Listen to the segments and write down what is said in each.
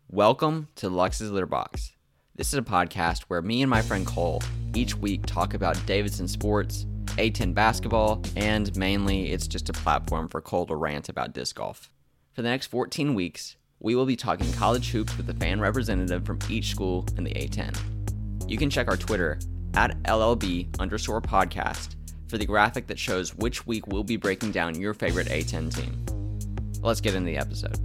Welcome to Lux's Litter Box. This is a podcast where me and my friend Cole each week talk about Davidson sports, A10 basketball, and mainly it's just a platform for Cole to rant about disc golf. For the next 14 weeks, we will be talking college hoops with a fan representative from each school in the A10. You can check our Twitter at LLB_podcast for the graphic that shows which week we'll be breaking down your favorite A10 team. Let's get into the episode.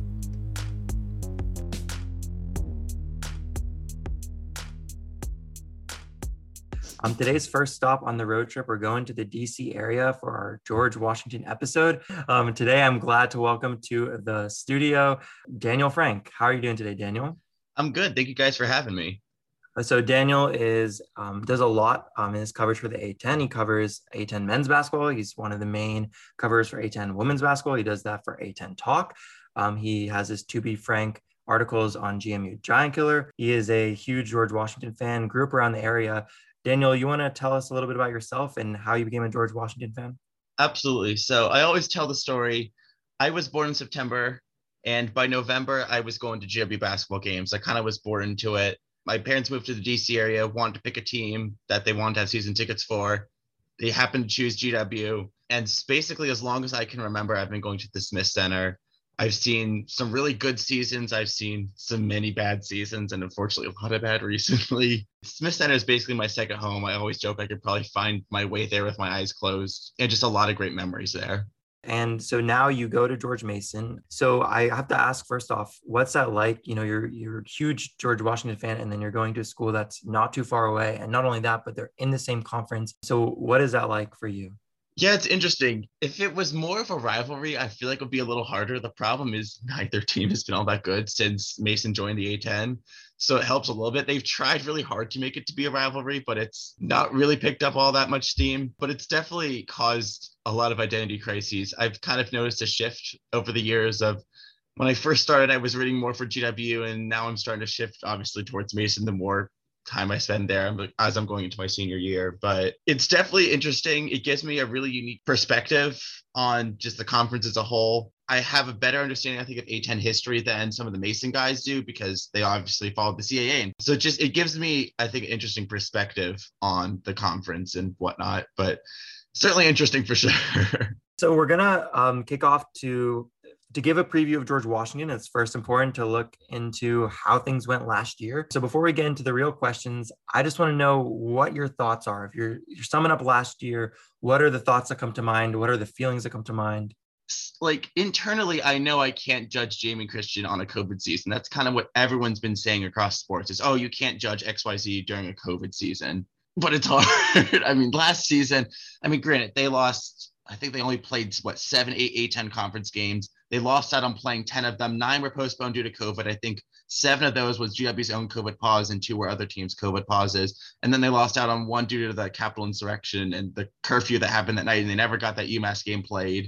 Today's first stop on the road trip, we're going to the DC area for our George Washington episode. Today, I'm glad to welcome to the studio, Daniel Frank. How are you doing today, Daniel? I'm good. Thank you guys for having me. So Daniel does a lot in his coverage for the A10. He covers A10 men's basketball. He's one of the main covers for A10 women's basketball. He does that for A10 Talk. He has his To Be Frank articles on GMU Giant Killer. He is a huge George Washington fan, grew up around the area. Daniel, you want to tell us a little bit about yourself and how you became a George Washington fan? Absolutely. So I always tell the story. I was born in September, and by November, I was going to GW basketball games. I kind of was born into it. My parents moved to the DC area, wanted to pick a team that they wanted to have season tickets for. They happened to choose GW. And basically, as long as I can remember, I've been going to the Smith Center. I've seen some really good seasons. I've seen some many bad seasons, and unfortunately a lot of bad recently. Smith Center is basically my second home. I always joke I could probably find my way there with my eyes closed, and just a lot of great memories there. And so now you go to George Mason. So I have to ask first off, what's that like? You know, you're a huge George Washington fan, and then you're going to a school that's not too far away. And not only that, but they're in the same conference. So what is that like for you? Yeah, it's interesting. If it was more of a rivalry, I feel like it would be a little harder. The problem is neither team has been all that good since Mason joined the A10. So it helps a little bit. They've tried really hard to make it to be a rivalry, but it's not really picked up all that much steam. But it's definitely caused a lot of identity crises. I've kind of noticed a shift over the years of when I first started, I was rooting more for GW, and now I'm starting to shift obviously towards Mason the more time I spend there as I'm going into my senior year. But it's definitely interesting. It gives me a really unique perspective on just the conference as a whole. I have a better understanding, I think, of A10 history than some of the Mason guys do because they obviously followed the CAA. And so it gives me, I think, an interesting perspective on the conference and whatnot, but certainly interesting for sure. So we're going to kick off to give a preview of George Washington. It's first important to look into how things went last year. So before we get into the real questions, I just want to know what your thoughts are. If you're summing up last year, what are the thoughts that come to mind? What are the feelings that come to mind? Like internally, I know I can't judge Jamie Christian on a COVID season. That's kind of what everyone's been saying across sports is, oh, you can't judge XYZ during a COVID season, but it's hard. I mean, last season, granted, they lost, I think they only played 7, 8, A10 conference games. They lost out on playing 10 of them. 9 were postponed due to COVID. I think 7 of those was GW's own COVID pause and 2 were other teams' COVID pauses. And then they lost out on 1 due to the Capitol insurrection and the curfew that happened that night. And they never got that UMass game played.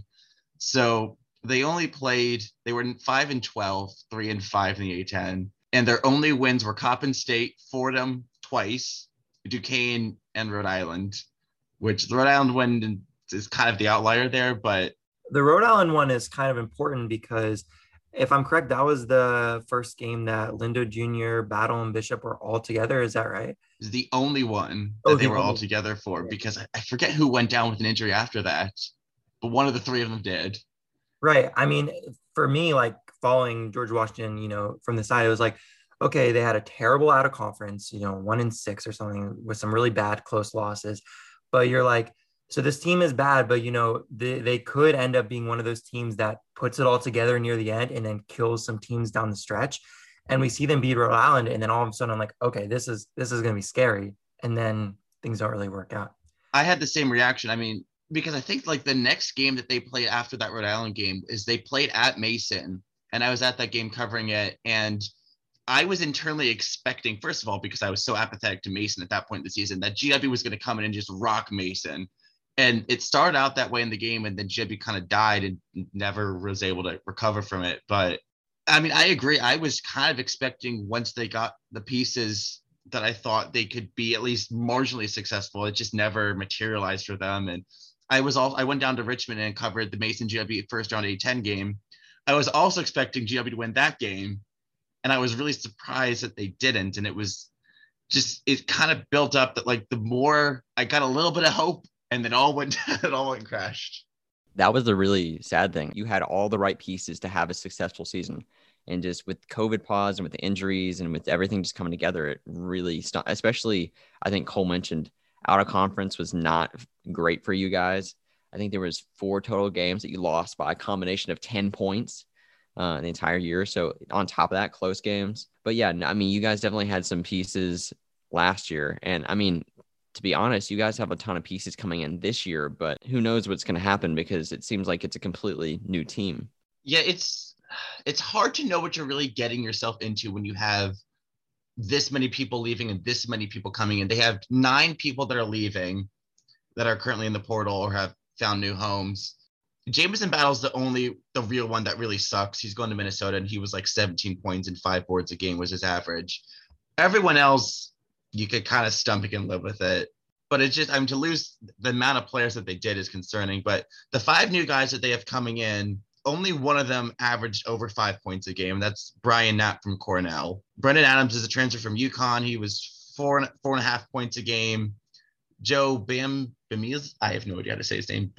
So they were 5-12, 3-5 in the A10. And their only wins were Coppin State, Fordham twice, Duquesne, and Rhode Island, which the Rhode Island win is kind of the outlier there, but the Rhode Island one is kind of important because if I'm correct, that was the first game that Lindo Jr., Battle, and Bishop were all together. Is that right? It's the only one that they were all together for because I forget who went down with an injury after that, but one of the 3 of them did. Right. I mean, for me, like following George Washington, you know, from the side, it was like, okay, they had a terrible out of conference, 1-6 or something with some really bad close losses. But you're like, so this team is bad, but, they could end up being one of those teams that puts it all together near the end and then kills some teams down the stretch. And we see them beat Rhode Island. And then all of a sudden I'm like, okay, this is going to be scary. And then things don't really work out. I had the same reaction. I mean, because I think like the next game that they played after that Rhode Island game is they played at Mason. And I was at that game covering it. And I was internally expecting, first of all, because I was so apathetic to Mason at that point in the season, that GW was going to come in and just rock Mason. And it started out that way in the game, and then GW kind of died and never was able to recover from it. But I mean, I agree. I was kind of expecting once they got the pieces that I thought they could be at least marginally successful. It just never materialized for them. And I went down to Richmond and covered the Mason GW first round A10 game. I was also expecting GW to win that game. And I was really surprised that they didn't. And it kind of built up that like the more I got a little bit of hope, and then it all went crashed. That was the really sad thing. You had all the right pieces to have a successful season. And just with COVID pause and with the injuries and with everything just coming together, it really stopped. Especially, I think Cole mentioned out of conference was not great for you guys. I think there was 4 total games that you lost by a combination of 10 points the entire year. So on top of that, close games. But yeah, I mean, you guys definitely had some pieces last year. And I mean, to be honest, you guys have a ton of pieces coming in this year, but who knows what's going to happen because it seems like it's a completely new team. Yeah, it's hard to know what you're really getting yourself into when you have this many people leaving and this many people coming in. They have 9 people that are leaving that are currently in the portal or have found new homes. Jamison Battle's the real one that really sucks. He's going to Minnesota and he was like 17 points and 5 boards a game was his average. Everyone else, you could kind of stomach and live with it. But it's just, to lose the amount of players that they did is concerning. But the 5 new guys that they have coming in, only one of them averaged over 5 points a game. That's Brian Knapp from Cornell. Brendan Adams is a transfer from UConn. He was 4.5 points a game. Joe Bamiz, I have no idea how to say his name.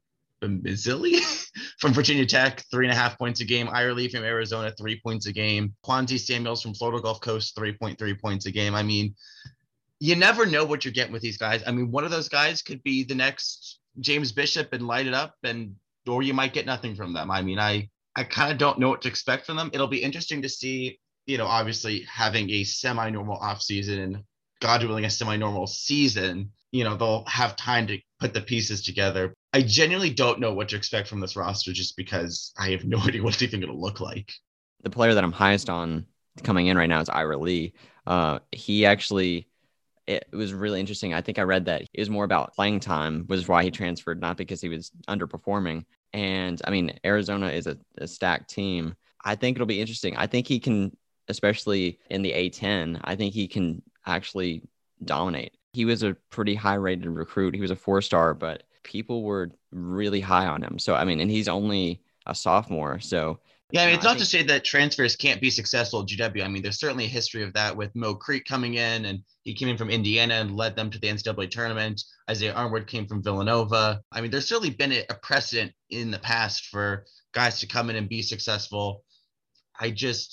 Bamizili from Virginia Tech, 3.5 points a game. Ira Lee from Arizona, 3 points a game. Quanti Samuels from Florida Gulf Coast, 3.3 points a game. I mean, you never know what you're getting with these guys. I mean, one of those guys could be the next James Bishop and light it up, or you might get nothing from them. I mean, I kind of don't know what to expect from them. It'll be interesting to see, obviously having a semi-normal offseason and God willing a semi-normal season, they'll have time to put the pieces together. I genuinely don't know what to expect from this roster just because I have no idea what it's even going to look like. The player that I'm highest on coming in right now is Ira Lee. He actually, it was really interesting. I think I read that it was more about playing time was why he transferred, not because he was underperforming. And I mean, Arizona is a stacked team. I think it'll be interesting. I think he can, especially in the A10, I think he can actually dominate. He was a pretty high rated recruit. He was a 4-star, but people were really high on him. So, I mean, and he's only a sophomore. So, yeah, I mean, it's not to say that transfers can't be successful at GW. I mean, there's certainly a history of that with Mo Creek coming in, and he came in from Indiana and led them to the NCAA tournament. Isaiah Arnwood came from Villanova. I mean, there's certainly been a precedent in the past for guys to come in and be successful. I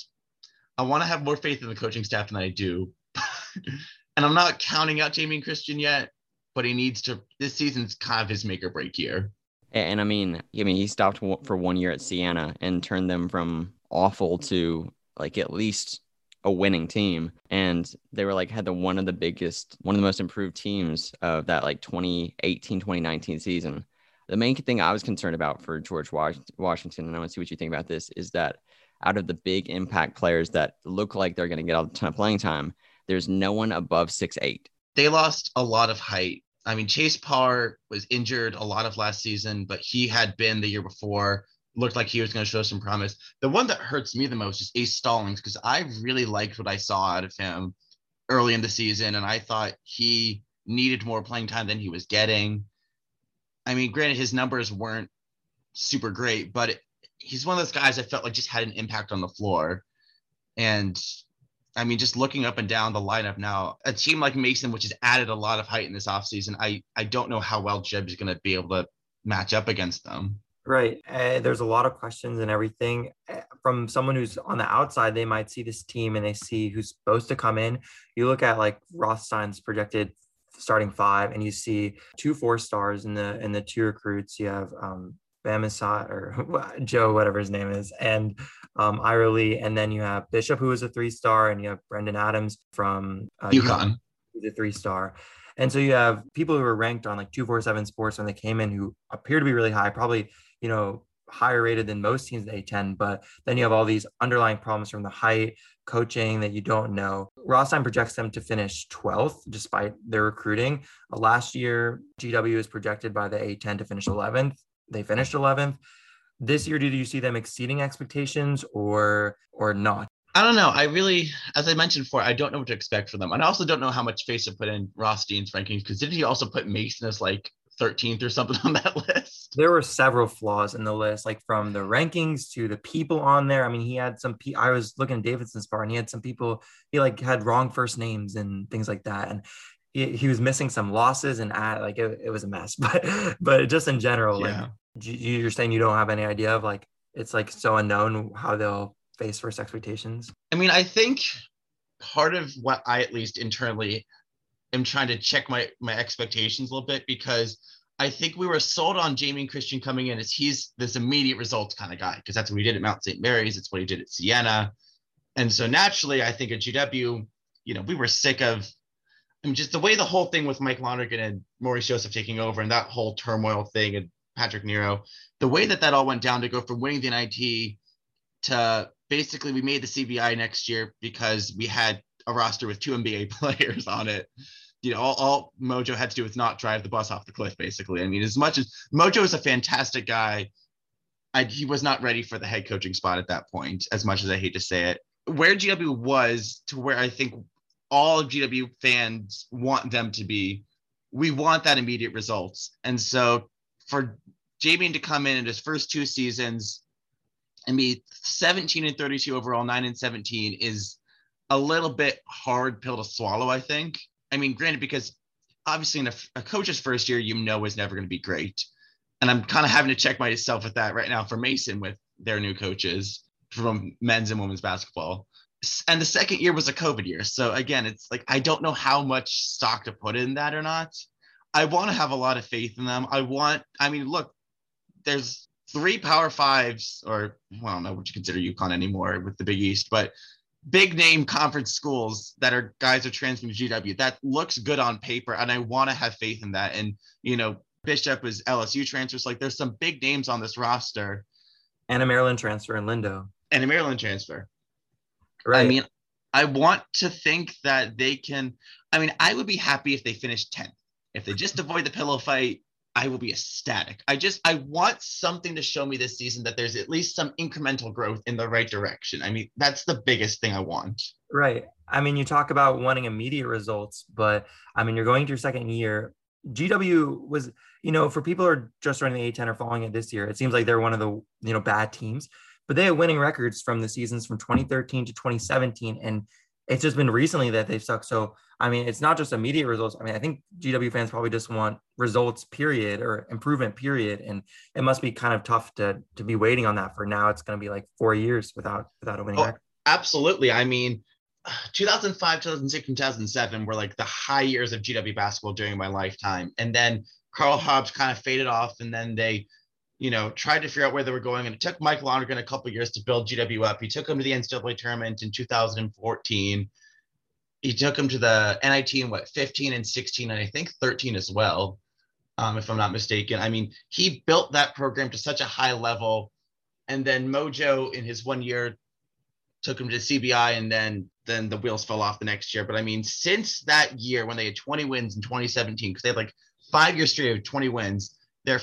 want to have more faith in the coaching staff than I do. And I'm not counting out Jamie Christian yet, but he needs to. This season's kind of his make or break year. And I mean, he stopped for 1 year at Siena and turned them from awful to like at least a winning team. And they were like had one of the most improved teams of that like 2018, 2019 season. The main thing I was concerned about for George Washington, and I want to see what you think about this, is that out of the big impact players that look like they're going to get a ton of playing time, there's no one above 6'8". They lost a lot of height. I mean, Chase Parr was injured a lot of last season, but he had been the year before. Looked like he was going to show some promise. The one that hurts me the most is Ace Stallings, because I really liked what I saw out of him early in the season, and I thought he needed more playing time than he was getting. I mean, granted, his numbers weren't super great, but he's one of those guys I felt like just had an impact on the floor. And I mean, just looking up and down the lineup now, a team like Mason, which has added a lot of height in this offseason, I don't know how well Jeb is going to be able to match up against them. Right. There's a lot of questions and everything. From someone who's on the outside, they might see this team and they see who's supposed to come in. You look at like Rothstein's projected starting 5, and you see 2 4-stars in the 2 recruits. You have Bamisat or Joe, whatever his name is, and Ira Lee. And then you have Bishop, who is a 3-star, and you have Brendan Adams from UConn, who's a 3-star. And so you have people who are ranked on like 247 Sports when they came in who appear to be really high, probably, higher rated than most teams in A10. But then you have all these underlying problems from the height, coaching that you don't know. Rothstein projects them to finish 12th despite their recruiting. Last year, GW is projected by the A10 to finish 11th. They finished 11th. This year, did you see them exceeding expectations or not? I don't know. I really, as I mentioned before, I don't know what to expect from them. And I also don't know how much faith to put in Rothstein's rankings, because didn't he also put Mason as like 13th or something on that list. There were several flaws in the list, like from the rankings to the people on there. I mean, he had I was looking at Davidson's part, and he had some people, he like had wrong first names and things like that. And he was missing some losses, and it was a mess. But just in general, Yeah. like you're saying you don't have any idea of like, it's like so unknown how they'll face first expectations. I mean, I think part of what I at least internally am trying to check my expectations a little bit, because I think we were sold on Jamie Christian coming in as he's this immediate results kind of guy, because that's what he did at Mount St. Mary's. It's what he did at Siena. And so naturally, I think at GW, we were sick of, I mean, just the way the whole thing with Mike Lonergan and Maurice Joseph taking over and that whole turmoil thing and Patrick Nero, the way that all went down to go from winning the NIT to basically we made the CBI next year because we had a roster with 2 NBA players on it. All Mojo had to do was not drive the bus off the cliff, basically. I mean, as much as Mojo is a fantastic guy, he was not ready for the head coaching spot at that point, as much as I hate to say it. Where GW was to where I think all GW fans want them to be, we want that immediate results. And so for Jamie to come in his first 2 seasons and be 17-32 overall, 9-17 is a little bit hard pill to swallow, I think. I mean, granted, because obviously in a coach's first year, is never going to be great. And I'm kind of having to check myself with that right now for Mason with their new coaches from men's and women's basketball. And the second year was a COVID year. So again, it's like, I don't know how much stock to put in that or not. I want to have a lot of faith in them. Look, there's 3 Power Fives, or well, I don't know what you consider UConn anymore with the Big East, but big name conference schools that are guys are transferring to GW. That looks good on paper, and I want to have faith in that. And Bishop is LSU transfers. Like, there's some big names on this roster, and a Maryland transfer in Lindo, and a Maryland transfer. Right. I mean, I want to think that they can. I mean, I would be happy if they finished 10th. If they just avoid the pillow fight, I will be ecstatic. I want something to show me this season that there's at least some incremental growth in the right direction. I mean, that's the biggest thing I want. Right. I mean, you talk about wanting immediate results, but I mean, you're going to your second year. GW was, for people who are just running the A10 or following it this year, it seems like they're one of the, bad teams, but they have winning records from the seasons from 2013 to 2017. And it's just been recently that they've sucked. So, I mean, it's not just immediate results. I mean, I think GW fans probably just want results, period, or improvement, period. And it must be kind of tough to be waiting on that for now. It's going to be like 4 years without a winning record. Absolutely. I mean, 2005, 2006, and 2007 were like the high years of GW basketball during my lifetime. And then Carl Hobbs kind of faded off, and then they, tried to figure out where they were going. And it took Mike Lonergan a couple of years to build GW up. He took him to the NCAA tournament in 2014. He took him to the NIT in 15 and 16, and I think 13 as well, if I'm not mistaken. I mean, he built that program to such a high level. And then Mojo in his 1 year took him to CBI, and then the wheels fell off the next year. But I mean, since that year when they had 20 wins in 2017, because they had like 5-year streak of 20 wins, they're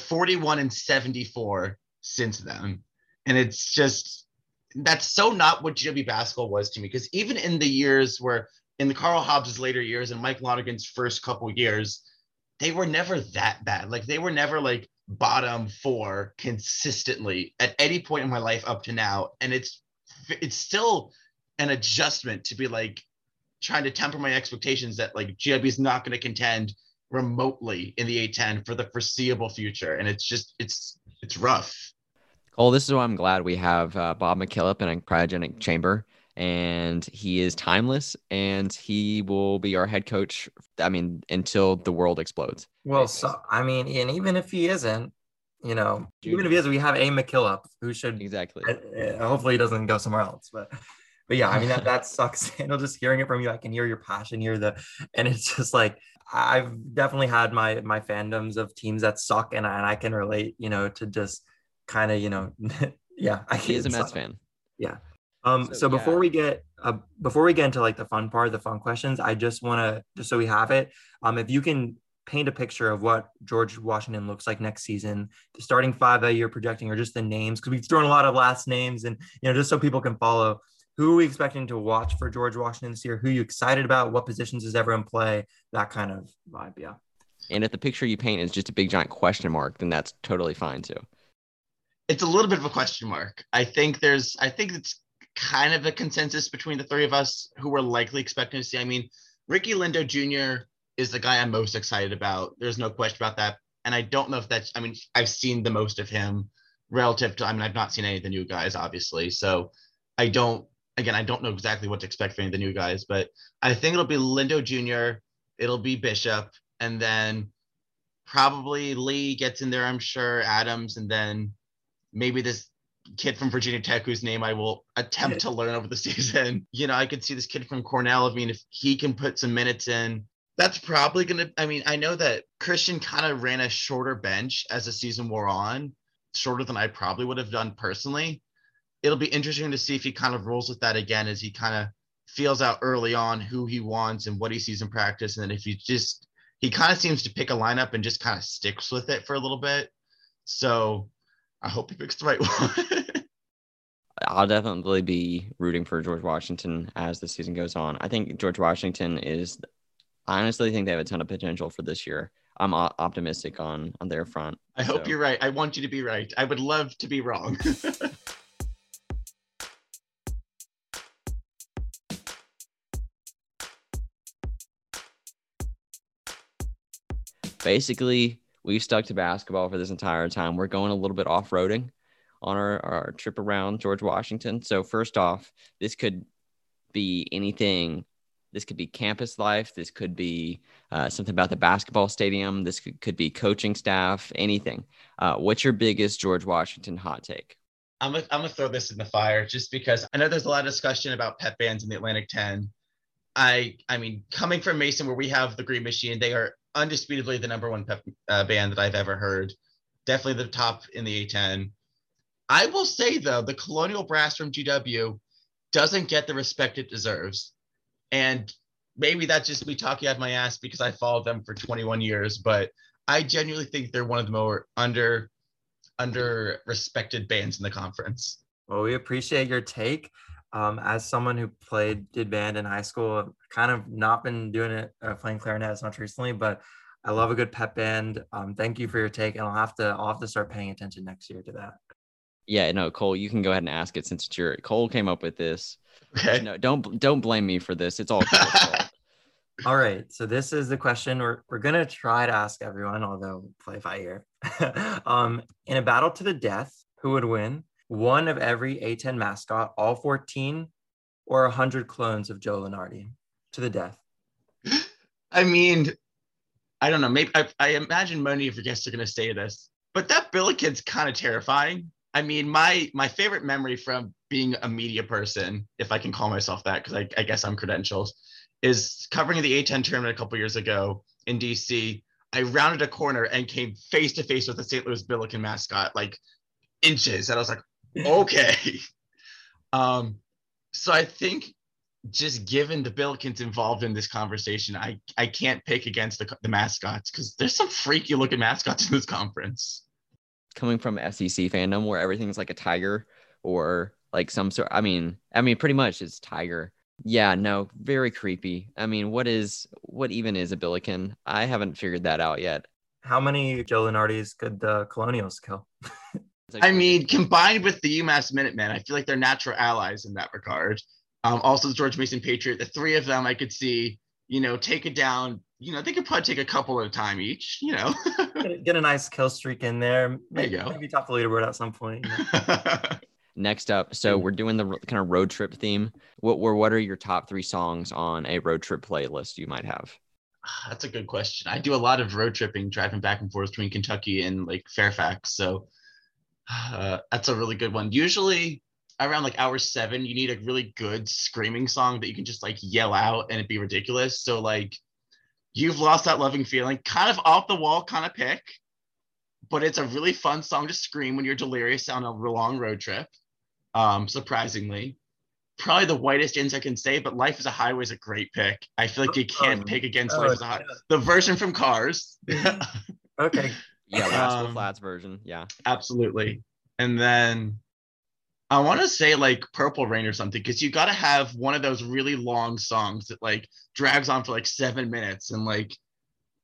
41-74 since then. And it's just, that's so not what GW basketball was to me. Because even in the years where, in the Carl Hobbs' later years and Mike Lonergan's first couple years, they were never that bad. Like, they were never like bottom 4 consistently at any point in my life up to now. And it's still an adjustment to be like trying to temper my expectations that like GW is not going to contend remotely in the A10 for the foreseeable future. And it's just, it's rough. Cole, this is why I'm glad we have Bob McKillop in a cryogenic chamber, and he is timeless, and he will be our head coach, until the world explodes. Well, so, and even if he isn't, even if he is, we have a McKillop who should exactly. Hopefully he doesn't go somewhere else, but yeah, that sucks. And just hearing it from you, I can hear your passion here. And it's just like, I've definitely had my fandoms of teams that suck, and I can relate, to just kind of, yeah. He is a Mets fan. Yeah. So before we get into like the fun part, the fun questions, I just want to, just so we have it, if you can paint a picture of what George Washington looks like next season, the starting 5 that you're projecting, or just the names, because we've thrown a lot of last names, and just so people can follow. Who are we expecting to watch for George Washington this year? Who are you excited about? What positions does everyone play? That kind of vibe, yeah. And if the picture you paint is just a big giant question mark, then that's totally fine too. It's a little bit of a question mark. I think it's kind of a consensus between the three of us who we're likely expecting to see. I mean, Ricky Lindo Jr. is the guy I'm most excited about. There's no question about that. And I don't know if I've seen the most of him relative to, I've not seen any of the new guys, obviously. So I don't know exactly what to expect from any of the new guys, but I think it'll be Lindo Jr., it'll be Bishop, and then probably Lee gets in there, I'm sure, Adams, and then maybe this kid from Virginia Tech whose name I will attempt to learn over the season. I could see this kid from Cornell. I mean, if he can put some minutes in, that's probably going to, I know that Christian kind of ran a shorter bench as the season wore on, shorter than I probably would have done personally. It'll be interesting to see if he kind of rolls with that again as he kind of feels out early on who he wants and what he sees in practice. And then if he kind of seems to pick a lineup and just kind of sticks with it for a little bit. So I hope he picks the right one. I'll definitely be rooting for George Washington as the season goes on. I think George Washington I honestly think they have a ton of potential for this year. I'm optimistic on their front. I hope you're right. I want you to be right. I would love to be wrong. Basically, we've stuck to basketball for this entire time. We're going a little bit off-roading on our trip around George Washington. So first off, this could be anything. This could be campus life. This could be something about the basketball stadium. This could be coaching staff, anything. What's your biggest George Washington hot take? I'm gonna throw this in the fire just because I know there's a lot of discussion about pep bands in the Atlantic 10. I mean, coming from Mason, where we have the Green Machine, they are undisputably the number one pep band that I've ever heard. Definitely the top in the A10. I will say, though, the Colonial Brass from GW doesn't get the respect it deserves. And maybe that's just me talking out of my ass because I followed them for 21 years, but I genuinely think they're one of the more under respected bands in the conference. Well, we appreciate your take. As someone who did band in high school, I've kind of not been doing it, playing clarinet as much recently, but I love a good pep band. Thank you for your take, and I'll have to start paying attention next year to that. Yeah, no, Cole, you can go ahead and ask it since Cole came up with this. Okay. No, don't blame me for this. It's all Cole's fault. All right, so this is the question we're gonna try to ask everyone, although play by ear. In a battle to the death, who would win? One of every A10 mascot, all 14, or 100 clones of Joe Lunardi to the death? I mean, I don't know. Maybe I imagine many of your guests are going to say this, but that Billikens kind of terrifying. I mean, my favorite memory from being a media person, if I can call myself that, because I guess I'm credentials, is covering the A10 tournament a couple years ago in DC. I rounded a corner and came face to face with the St. Louis Billiken mascot, like inches, and I was like, okay. So I think just given the Billikens involved in this conversation, I can't pick against the mascots because there's some freaky looking mascots in this conference. Coming from SEC fandom where everything's like a tiger or like some sort, I mean, pretty much it's tiger. Yeah, no, very creepy. I mean, what even is a Billiken? I haven't figured that out yet. How many Joe Lunardis could the Colonials kill? I mean, combined with the UMass Minutemen, I feel like they're natural allies in that regard. Also, the George Mason Patriot, the three of them I could see, take it down. They could probably take a couple at a time each, Get a nice kill streak in there. There you go. Maybe top the leaderboard at some point. Next up, so we're doing the kind of road trip theme. What are your top 3 songs on a road trip playlist you might have? That's a good question. I do a lot of road tripping, driving back and forth between Kentucky and like Fairfax. So that's a really good one. Usually around like hour 7, you need a really good screaming song that you can just like yell out and it'd be ridiculous. So like You've Lost That Loving Feeling, kind of off the wall kind of pick, but it's a really fun song to scream when you're delirious on a long road trip. Surprisingly, probably the whitest ends I can say, but Life is a Highway is a great pick. I feel like you can't pick against Life is a Highway. The version from Cars. Okay. Yeah, Rascal Flatts version. Yeah, absolutely. And then I want to say like Purple Rain or something, because you got to have one of those really long songs that like drags on for like 7 minutes and like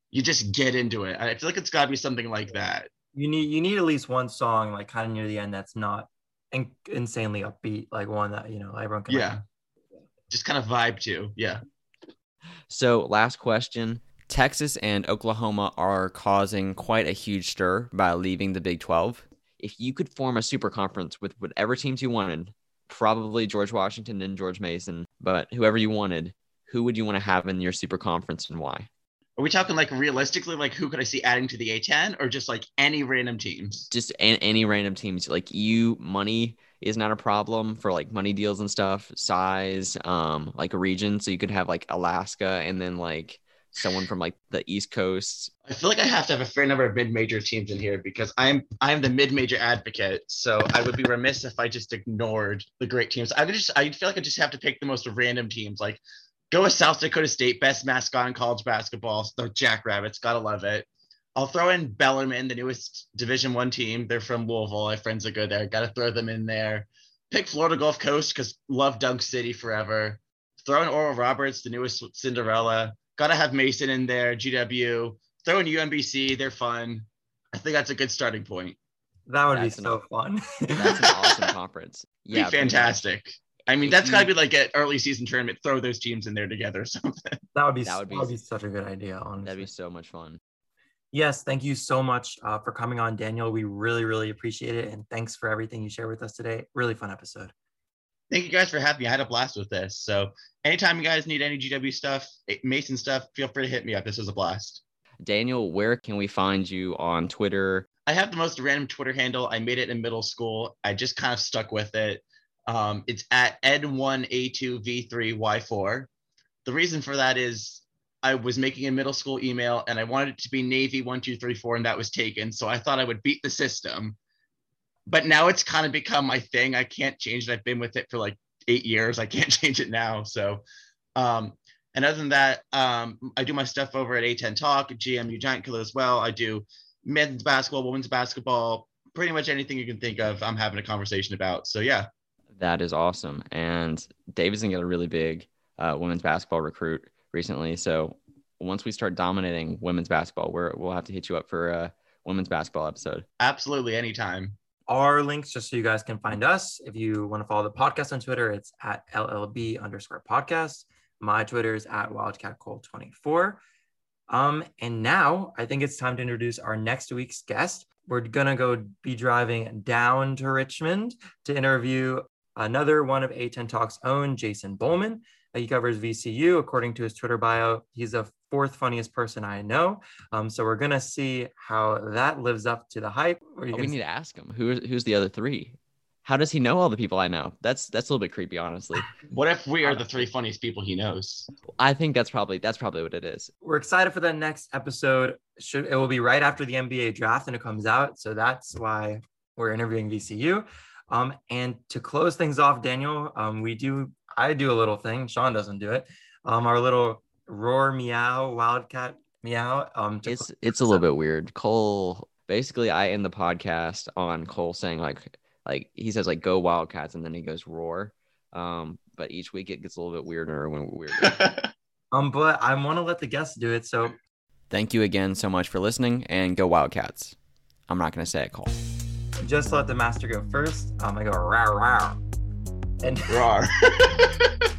you just get into it. I feel like it's got to be something like that. You need at least one song like kind of near the end that's not insanely upbeat, like one that everyone can just kind of vibe to. Yeah. So last question. Texas and Oklahoma are causing quite a huge stir by leaving the Big 12. If you could form a super conference with whatever teams you wanted, probably George Washington and George Mason, but whoever you wanted, who would you want to have in your super conference and why? Are we talking like realistically, like who could I see adding to the A10 or just like any random teams? Just any random teams. Like money is not a problem for like money deals and stuff, size, like a region. So you could have like Alaska and then like someone from like the East Coast. I feel like I have to have a fair number of mid-major teams in here because I'm the mid-major advocate. So I would be remiss if I just ignored the great teams. I feel like I just have to pick the most random teams. Like go with South Dakota State, best mascot in college basketball, the Jackrabbits, gotta love it. I'll throw in Bellarmine, the newest Division I team. They're from Louisville. I have friends that go there. Gotta throw them in there. Pick Florida Gulf Coast because love Dunk City forever. Throw in Oral Roberts, the newest Cinderella. Gotta have Mason in there, GW. Throw in UMBC, they're fun. I think that's a good starting point. That would be so fun. That's an awesome conference. Yeah, be fantastic. I mean, that's got to be like an early season tournament. Throw those teams in there together or something. That would be such a good idea, honestly. That'd be so much fun. Yes, thank you so much for coming on, Daniel. We really, really appreciate it. And thanks for everything you shared with us today. Really fun episode. Thank you guys for having me. I had a blast with this. So anytime you guys need any GW stuff, Mason stuff, feel free to hit me up. This was a blast. Daniel, where can we find you on Twitter? I have the most random Twitter handle. I made it in middle school. I just kind of stuck with it. It's at ed1a2v3y4. The reason for that is I was making a middle school email and I wanted it to be Navy 1234 and that was taken. So I thought I would beat the system. But now it's kind of become my thing. I can't change it. I've been with it for like 8 years. I can't change it now. So, and other than that, I do my stuff over at A10 Talk, GMU Giant Killer as well. I do men's basketball, women's basketball, pretty much anything you can think of, I'm having a conversation about. So yeah. That is awesome. And Davidson got a really big women's basketball recruit recently. So once we start dominating women's basketball, we'll have to hit you up for a women's basketball episode. Absolutely. Anytime. Our links, just so you guys can find us. If you want to follow the podcast on Twitter, it's at LLB_podcast. My Twitter is at WildcatCole24. And now I think it's time to introduce our next week's guest. We're going to be driving down to Richmond to interview another one of A10 Talk's own, Jason Bowman. He covers VCU. According to his Twitter bio, he's the fourth funniest person I know. So we're going to see how that lives up to the hype. We need to ask him. Who's the other three? How does he know all the people I know? That's a little bit creepy, honestly. What if we are the three funniest people he knows? I think that's probably what it is. We're excited for the next episode. It will be right after the NBA draft and it comes out. So that's why we're interviewing VCU. And to close things off, Daniel, I do a little thing. Sean doesn't do it. Our little roar meow, wildcat meow. It's a little bit weird. Cole, basically I end the podcast on Cole saying like he says like go Wildcats and then he goes roar. But each week it gets a little bit weirder when we're weird. But I want to let the guests do it. So thank you again so much for listening and go Wildcats. I'm not going to say it, Cole. Just let the master go first. I go rawr, rawr. And rawr.